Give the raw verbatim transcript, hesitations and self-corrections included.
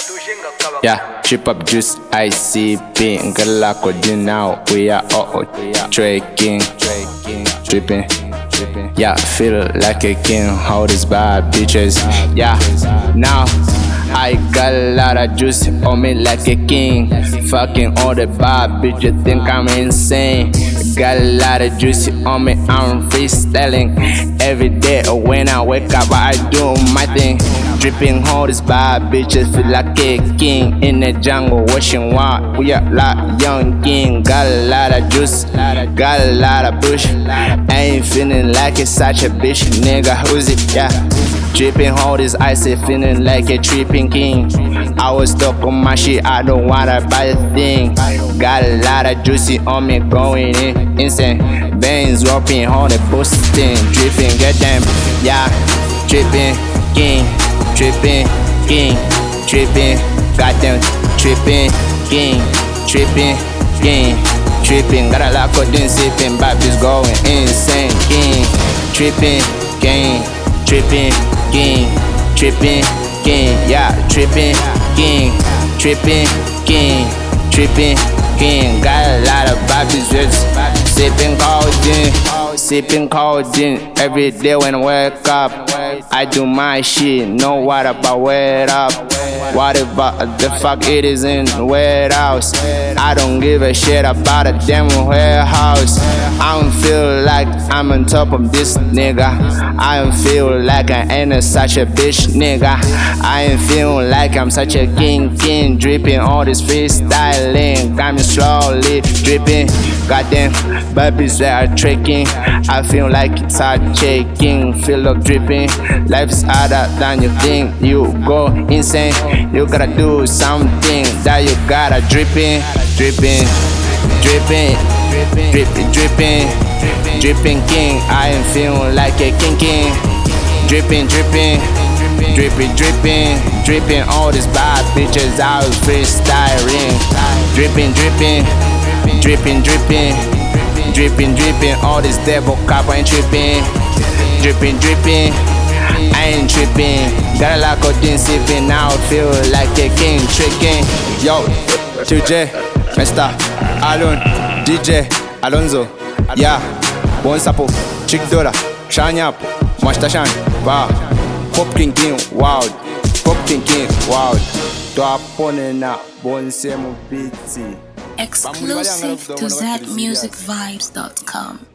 Yeah, trip up juice, I C P, ngala ko din now. We are all trekking, tripping. Yeah, feel like a king, hold this bad bitches. Yeah, now I got a lot of juice on me like a king. Fucking all the bad bitches think I'm insane. Got a lot of juice on me, I'm freestyling. Every day when I wake up, I do my thing. Dripping all these bad bitches, feel like a king. In the jungle, watching wild, we are like young king. Got a lot of juice, got a lot of bush. I ain't feeling like it's such a bitch, nigga, who's it, yeah. Dripping all this ice, feeling like a tripping king. I was stuck on my shit, I don't wanna buy a thing. Got a lot of juicy on me, going in, insane. Veins dropping, all the boosting. Dripping, get them, yeah. Dripping, king. Tripping, king, tripping, goddamn, tripping, king, tripping, king, tripping. Got a lot of things sipping, Bobby's going insane, king, tripping, king, tripping, king, tripping, king, yeah, tripping, king, tripping, king, tripping, king. Got a lot of Bobby's just sipping codeine, sipping codeine every day when I wake up. I do my shit, know what about wait up. What about the fuck it is in the warehouse? I don't give a shit about a damn warehouse. I don't feel like I'm on top of this nigga. I don't feel like I ain't such a bitch nigga. I ain't feel like I'm such a king, king. Dripping all this freestyling, got me slowly dripping. Goddamn, babies that are tricking. I feel like it's hard shaking, feel like dripping. Life is harder than you think. You go insane. You gotta do something that you gotta dripping, dripping, dripping, dripping, dripping, dripping king. I am feeling like a king, king. Dripping, dripping, dripping, dripping, dripping. All these bad bitches out freestyling. Dripping, dripping, dripping, dripping, dripping, dripping. All this devil cop ain't tripping. Dripping, dripping. I ain't tripping, got a lot of things sipping. Now feel like a king, tricking. Yo, two J, Mister Alon, D J Alonzo, yeah, Bonsapo, Chick Dora, Shanyap, Mastashan, wow, Pop King King, wow, Pop King King, wow. To apone na Bonsemo Beatsy. Exclusive to Z music vibes dot com.